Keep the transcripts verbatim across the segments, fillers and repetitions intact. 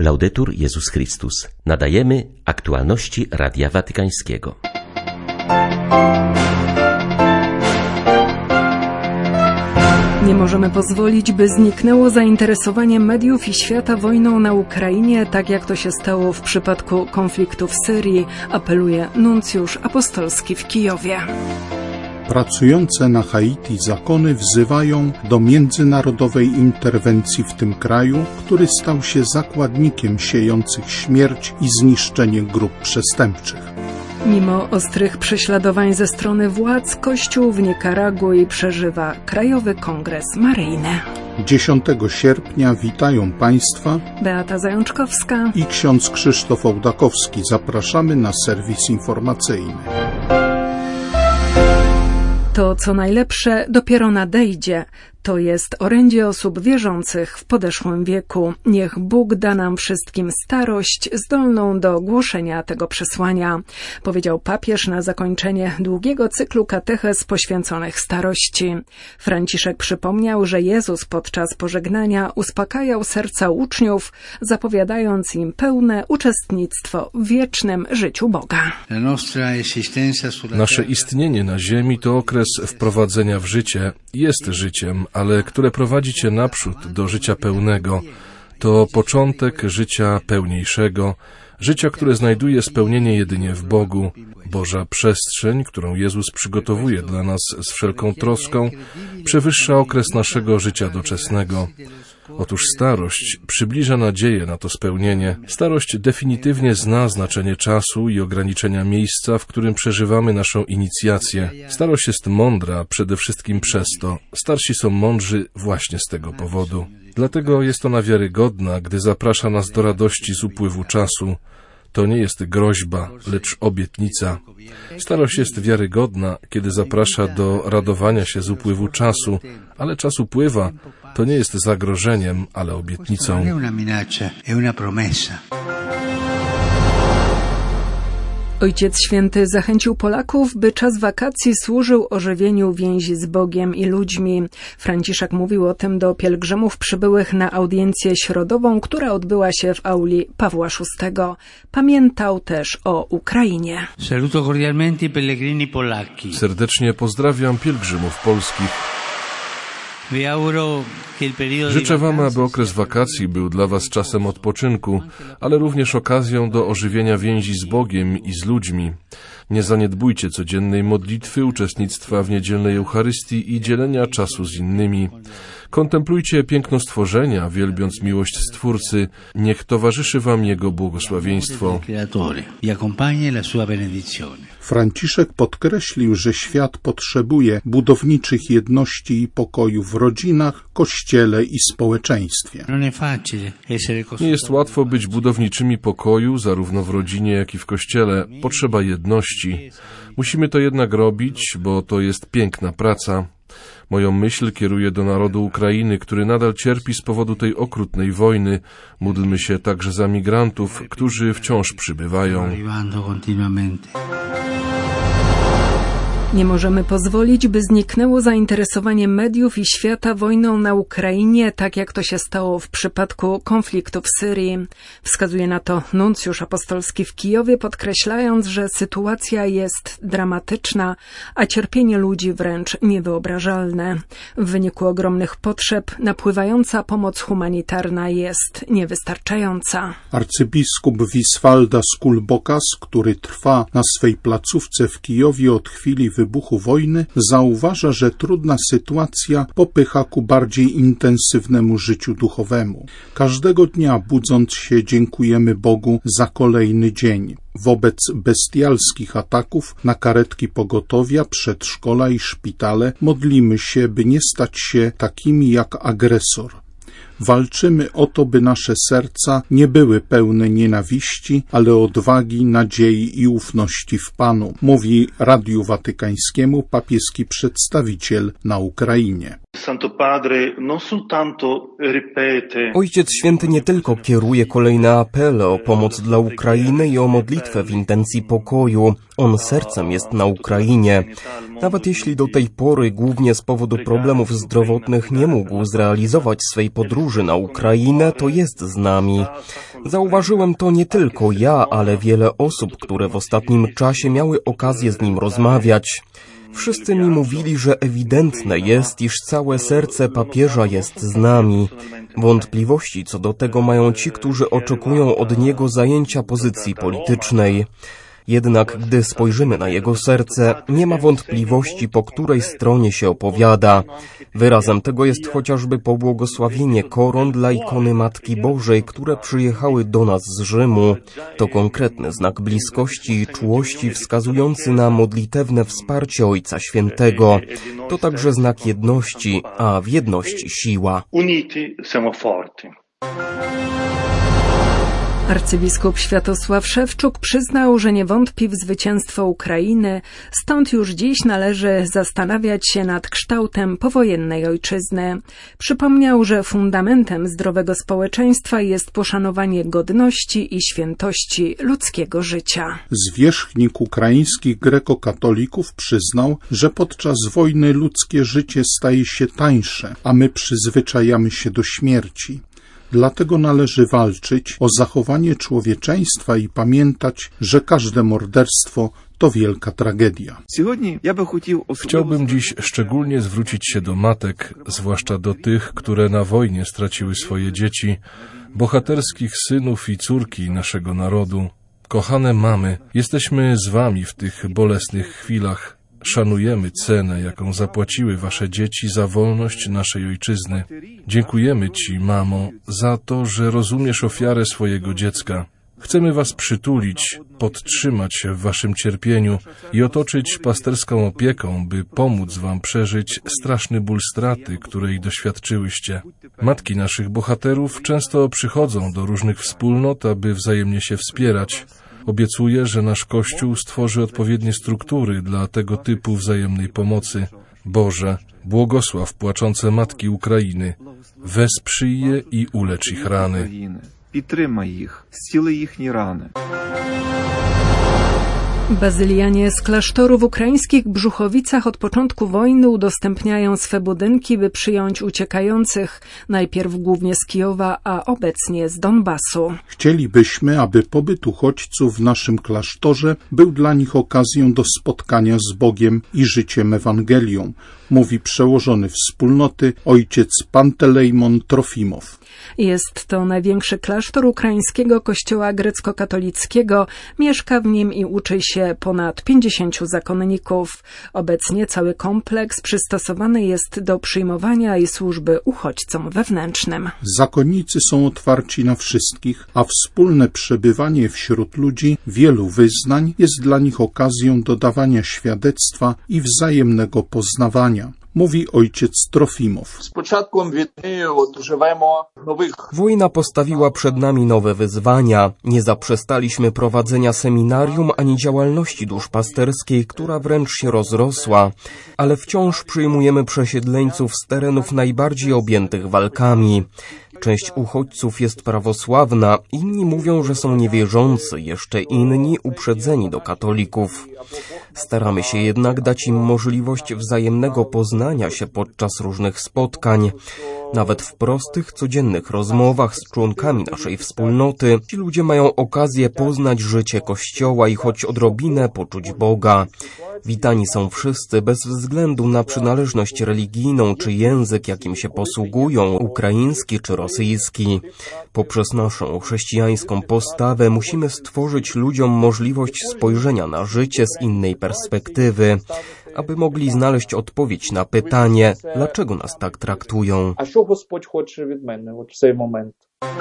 Laudetur Jezus Chrystus. Nadajemy aktualności Radia Watykańskiego. Nie możemy pozwolić, by zniknęło zainteresowanie mediów i świata wojną na Ukrainie, tak jak to się stało w przypadku konfliktu w Syrii, apeluje nuncjusz apostolski w Kijowie. Pracujące na Haiti zakony wzywają do międzynarodowej interwencji w tym kraju, który stał się zakładnikiem siejących śmierć i zniszczenie grup przestępczych. Mimo ostrych prześladowań ze strony władz, Kościół w Nikaragui przeżywa Krajowy Kongres Maryjny. dziesiątego sierpnia witają Państwa Beata Zajączkowska i ksiądz Krzysztof Ołdakowski. Zapraszamy na serwis informacyjny. To, co najlepsze, dopiero nadejdzie. To jest orędzie osób wierzących w podeszłym wieku. Niech Bóg da nam wszystkim starość zdolną do głoszenia tego przesłania, powiedział papież na zakończenie długiego cyklu katechez poświęconych starości. Franciszek przypomniał, że Jezus podczas pożegnania uspokajał serca uczniów, zapowiadając im pełne uczestnictwo w wiecznym życiu Boga. Nasze istnienie na ziemi to okres wprowadzenia w życie. Jest życiem, ale które prowadzi cię naprzód do życia pełnego. To początek życia pełniejszego, życia, które znajduje spełnienie jedynie w Bogu. Boża przestrzeń, którą Jezus przygotowuje dla nas z wszelką troską, przewyższa okres naszego życia doczesnego. Otóż starość przybliża nadzieję na to spełnienie. Starość definitywnie zna znaczenie czasu i ograniczenia miejsca, w którym przeżywamy naszą inicjację. Starość jest mądra przede wszystkim przez to. Starsi są mądrzy właśnie z tego powodu. Dlatego jest ona wiarygodna, gdy zaprasza nas do radości z upływu czasu. To nie jest groźba, lecz obietnica. Starość jest wiarygodna, kiedy zaprasza do radowania się z upływu czasu, ale czas upływa. To nie jest zagrożeniem, ale obietnicą. Ojciec Święty zachęcił Polaków, by czas wakacji służył ożywieniu więzi z Bogiem i ludźmi. Franciszek mówił o tym do pielgrzymów przybyłych na audiencję środową, która odbyła się w auli Pawła szóstego. Pamiętał też o Ukrainie. Serdecznie pozdrawiam pielgrzymów polskich. Życzę Wam, aby okres wakacji był dla Was czasem odpoczynku, ale również okazją do ożywienia więzi z Bogiem i z ludźmi. Nie zaniedbujcie codziennej modlitwy, uczestnictwa w niedzielnej Eucharystii i dzielenia czasu z innymi. Kontemplujcie piękno stworzenia, wielbiąc miłość Stwórcy. Niech towarzyszy Wam Jego błogosławieństwo. Franciszek podkreślił, że świat potrzebuje budowniczych jedności i pokoju w rodzinach, kościele i społeczeństwie. Nie jest łatwo być budowniczymi pokoju, zarówno w rodzinie, jak i w kościele. Potrzeba jedności. Musimy to jednak robić, bo to jest piękna praca. Moją myśl kieruję do narodu Ukrainy, który nadal cierpi z powodu tej okrutnej wojny. Módlmy się także za migrantów, którzy wciąż przybywają. Nie możemy pozwolić, by zniknęło zainteresowanie mediów i świata wojną na Ukrainie, tak jak to się stało w przypadku konfliktu w Syrii. Wskazuje na to nuncjusz apostolski w Kijowie, podkreślając, że sytuacja jest dramatyczna, a cierpienie ludzi wręcz niewyobrażalne. W wyniku ogromnych potrzeb napływająca pomoc humanitarna jest niewystarczająca. Arcybiskup Wiswaldas Kulbokas, który trwa na swej placówce w Kijowie od chwili wybuchu wojny, zauważa, że trudna sytuacja popycha ku bardziej intensywnemu życiu duchowemu. Każdego dnia budząc się dziękujemy Bogu za kolejny dzień. Wobec bestialskich ataków na karetki pogotowia, przedszkola i szpitale modlimy się, by nie stać się takimi jak agresor. Walczymy o to, by nasze serca nie były pełne nienawiści, ale odwagi, nadziei i ufności w Panu, mówi Radiu Watykańskiemu papieski przedstawiciel na Ukrainie. Ojciec Święty nie tylko kieruje kolejne apele o pomoc dla Ukrainy i o modlitwę w intencji pokoju. On sercem jest na Ukrainie. Nawet jeśli do tej pory głównie z powodu problemów zdrowotnych nie mógł zrealizować swej podróży podróży na Ukrainę, to jest z nami. Zauważyłem to nie tylko ja, ale wiele osób, które w ostatnim czasie miały okazję z nim rozmawiać. Wszyscy mi mówili, że ewidentne jest, iż całe serce papieża jest z nami. Wątpliwości co do tego mają ci, którzy oczekują od niego zajęcia pozycji politycznej. Jednak gdy spojrzymy na jego serce, nie ma wątpliwości, po której stronie się opowiada. Wyrazem tego jest chociażby pobłogosławienie koron dla ikony Matki Bożej, które przyjechały do nas z Rzymu. To konkretny znak bliskości i czułości wskazujący na modlitewne wsparcie Ojca Świętego. To także znak jedności, a w jedności siła. Uniti siamo forti. Arcybiskup Światosław Szewczuk przyznał, że nie wątpi w zwycięstwo Ukrainy, stąd już dziś należy zastanawiać się nad kształtem powojennej ojczyzny. Przypomniał, że fundamentem zdrowego społeczeństwa jest poszanowanie godności i świętości ludzkiego życia. Zwierzchnik ukraińskich grekokatolików przyznał, że podczas wojny ludzkie życie staje się tańsze, a my przyzwyczajamy się do śmierci. Dlatego należy walczyć o zachowanie człowieczeństwa i pamiętać, że każde morderstwo to wielka tragedia. Chciałbym dziś szczególnie zwrócić się do matek, zwłaszcza do tych, które na wojnie straciły swoje dzieci, bohaterskich synów i córki naszego narodu. Kochane mamy, jesteśmy z wami w tych bolesnych chwilach. Szanujemy cenę, jaką zapłaciły wasze dzieci za wolność naszej ojczyzny. Dziękujemy ci, mamo, za to, że rozumiesz ofiarę swojego dziecka. Chcemy was przytulić, podtrzymać się w waszym cierpieniu i otoczyć pasterską opieką, by pomóc wam przeżyć straszny ból straty, której doświadczyłyście. Matki naszych bohaterów często przychodzą do różnych wspólnot, aby wzajemnie się wspierać. Obiecuję, że nasz Kościół stworzy odpowiednie struktury dla tego typu wzajemnej pomocy. Boże, błogosław płaczące matki Ukrainy, wesprzyj je i ulecz ich rany. Підтримай їх, зціли їхні рани. Bazylianie z klasztoru w ukraińskich Brzuchowicach od początku wojny udostępniają swe budynki, by przyjąć uciekających, najpierw głównie z Kijowa, a obecnie z Donbasu. Chcielibyśmy, aby pobyt uchodźców w naszym klasztorze był dla nich okazją do spotkania z Bogiem i życiem Ewangelią, mówi przełożony wspólnoty ojciec Pantelejmon Trofimow. Jest to największy klasztor ukraińskiego kościoła grecko-katolickiego. Mieszka w nim i uczy się ponad pięćdziesięciu zakonników. Obecnie cały kompleks przystosowany jest do przyjmowania i służby uchodźcom wewnętrznym. Zakonnicy są otwarci na wszystkich, a wspólne przebywanie wśród ludzi wielu wyznań jest dla nich okazją do dawania świadectwa i wzajemnego poznawania, mówi ojciec Trofimow. Wojna postawiła przed nami nowe wyzwania. Nie zaprzestaliśmy prowadzenia seminarium ani działalności duszpasterskiej, która wręcz się rozrosła, ale wciąż przyjmujemy przesiedleńców z terenów najbardziej objętych walkami. Część uchodźców jest prawosławna, inni mówią, że są niewierzący, jeszcze inni uprzedzeni do katolików. Staramy się jednak dać im możliwość wzajemnego poznania się podczas różnych spotkań. Nawet w prostych, codziennych rozmowach z członkami naszej wspólnoty ci ludzie mają okazję poznać życie Kościoła i choć odrobinę poczuć Boga. Witani są wszyscy bez względu na przynależność religijną czy język, jakim się posługują, ukraiński czy rosyjski. Poprzez naszą chrześcijańską postawę musimy stworzyć ludziom możliwość spojrzenia na życie z innej perspektywy, aby mogli znaleźć odpowiedź na pytanie, dlaczego nas tak traktują. A що Господь хоче від мене от в цей момент?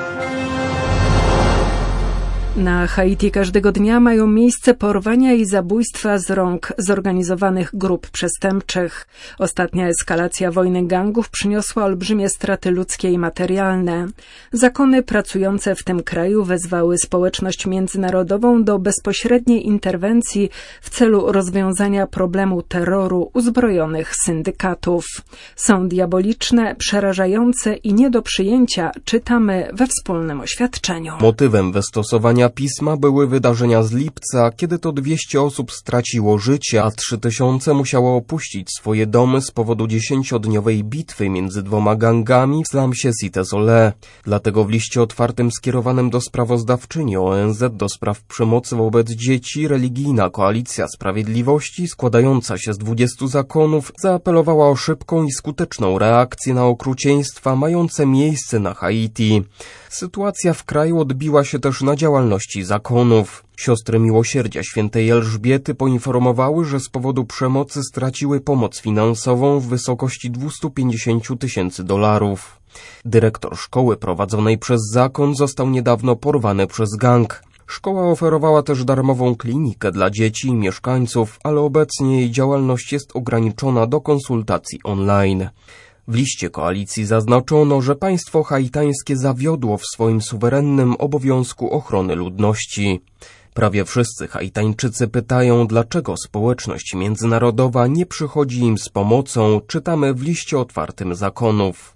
Na Haiti każdego dnia mają miejsce porwania i zabójstwa z rąk zorganizowanych grup przestępczych. Ostatnia eskalacja wojny gangów przyniosła olbrzymie straty ludzkie i materialne. Zakony pracujące w tym kraju wezwały społeczność międzynarodową do bezpośredniej interwencji w celu rozwiązania problemu terroru uzbrojonych syndykatów. Są diaboliczne, przerażające i nie do przyjęcia, czytamy we wspólnym oświadczeniu. Motywem wystosowania wydania pisma były wydarzenia z lipca, kiedy to dwieście osób straciło życie, a trzy tysiące musiało opuścić swoje domy z powodu dziesięciodniowej bitwy między dwoma gangami w slumsie Cité Soleil. Dlatego w liście otwartym skierowanym do sprawozdawczyni O N Z do spraw przemocy wobec dzieci religijna Koalicja Sprawiedliwości, składająca się z dwudziestu zakonów, zaapelowała o szybką i skuteczną reakcję na okrucieństwa mające miejsce na Haiti. Sytuacja w kraju odbiła się też na działalności zakonów. Siostry Miłosierdzia Świętej Elżbiety poinformowały, że z powodu przemocy straciły pomoc finansową w wysokości dwieście pięćdziesiąt tysięcy dolarów. Dyrektor szkoły prowadzonej przez zakon został niedawno porwany przez gang. Szkoła oferowała też darmową klinikę dla dzieci i mieszkańców, ale obecnie jej działalność jest ograniczona do konsultacji online. W liście koalicji zaznaczono, że państwo haitańskie zawiodło w swoim suwerennym obowiązku ochrony ludności. Prawie wszyscy Haitańczycy pytają, dlaczego społeczność międzynarodowa nie przychodzi im z pomocą, czytamy w liście otwartym zakonów.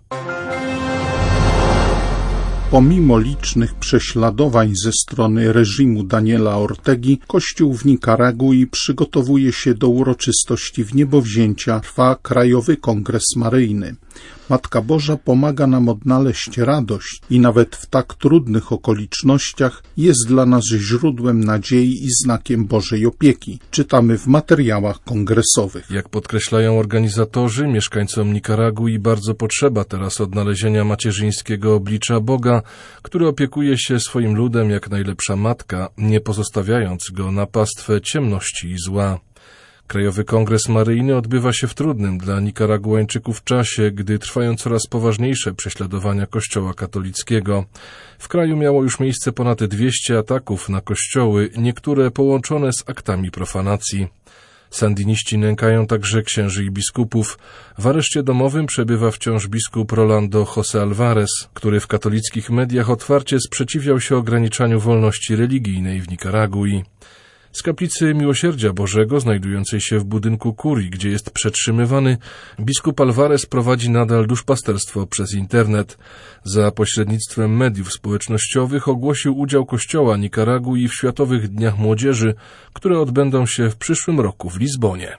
Pomimo licznych prześladowań ze strony reżimu Daniela Ortegi, Kościół w Nikaragui przygotowuje się do uroczystości Wniebowzięcia. Trwa Krajowy Kongres Maryjny. Matka Boża pomaga nam odnaleźć radość i nawet w tak trudnych okolicznościach jest dla nas źródłem nadziei i znakiem Bożej opieki. Czytamy w materiałach kongresowych. Jak podkreślają organizatorzy, mieszkańcom Nikaragui bardzo potrzeba teraz odnalezienia macierzyńskiego oblicza Boga, który opiekuje się swoim ludem jak najlepsza matka, nie pozostawiając go na pastwę ciemności i zła. Krajowy Kongres Maryjny odbywa się w trudnym dla Nikaraguańczyków czasie, gdy trwają coraz poważniejsze prześladowania Kościoła katolickiego. W kraju miało już miejsce ponad dwieście ataków na kościoły, niektóre połączone z aktami profanacji. Sandiniści nękają także księży i biskupów. W areszcie domowym przebywa wciąż biskup Rolando José Alvarez, który w katolickich mediach otwarcie sprzeciwiał się ograniczaniu wolności religijnej w Nikaragui. Z kaplicy Miłosierdzia Bożego, znajdującej się w budynku kurii, gdzie jest przetrzymywany, biskup Alvarez prowadzi nadal duszpasterstwo przez internet. Za pośrednictwem mediów społecznościowych ogłosił udział Kościoła Nikaragui w Światowych Dniach Młodzieży, które odbędą się w przyszłym roku w Lizbonie.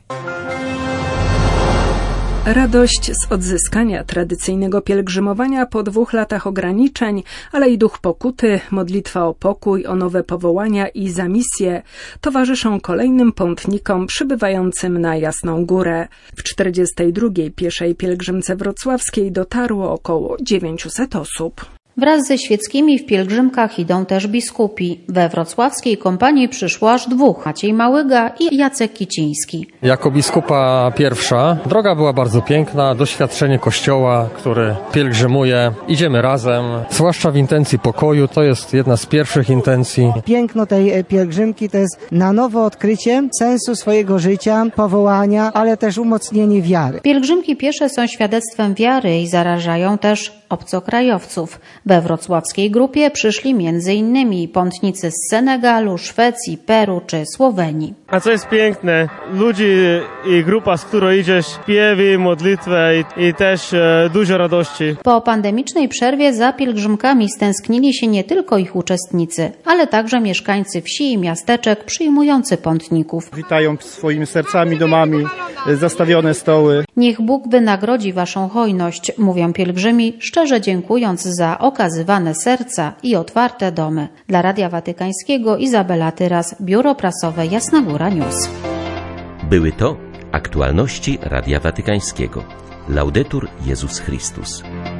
Radość z odzyskania tradycyjnego pielgrzymowania po dwóch latach ograniczeń, ale i duch pokuty, modlitwa o pokój, o nowe powołania i za misję towarzyszą kolejnym pątnikom przybywającym na Jasną Górę. W czterdziestej drugiej pieszej pielgrzymce wrocławskiej dotarło około dziewięćset osób. Wraz ze świeckimi w pielgrzymkach idą też biskupi. We wrocławskiej kompanii przyszło aż dwóch, Maciej Małyga i Jacek Kiciński. Jako biskupa pierwsza, droga była bardzo piękna, doświadczenie Kościoła, który pielgrzymuje, idziemy razem, zwłaszcza w intencji pokoju, to jest jedna z pierwszych intencji. Piękno tej pielgrzymki to jest na nowo odkrycie sensu swojego życia, powołania, ale też umocnienie wiary. Pielgrzymki piesze są świadectwem wiary i zarażają też obcokrajowców. We wrocławskiej grupie przyszli między innymi pątnicy z Senegalu, Szwecji, Peru czy Słowenii. A co jest piękne, ludzi i grupa, z którą idziesz, śpiewy, modlitwę i, i też e, dużo radości. Po pandemicznej przerwie za pielgrzymkami stęsknili się nie tylko ich uczestnicy, ale także mieszkańcy wsi i miasteczek przyjmujący pątników. Witają swoimi sercami, domami, zastawione stoły. Niech Bóg wynagrodzi waszą hojność, mówią pielgrzymi, szczerze dziękując za okazywane serca i otwarte domy. Dla Radia Watykańskiego Izabela Tyras, Biuro Prasowe Jasna Góra News. Były to aktualności Radia Watykańskiego. Laudetur Jezus Chrystus.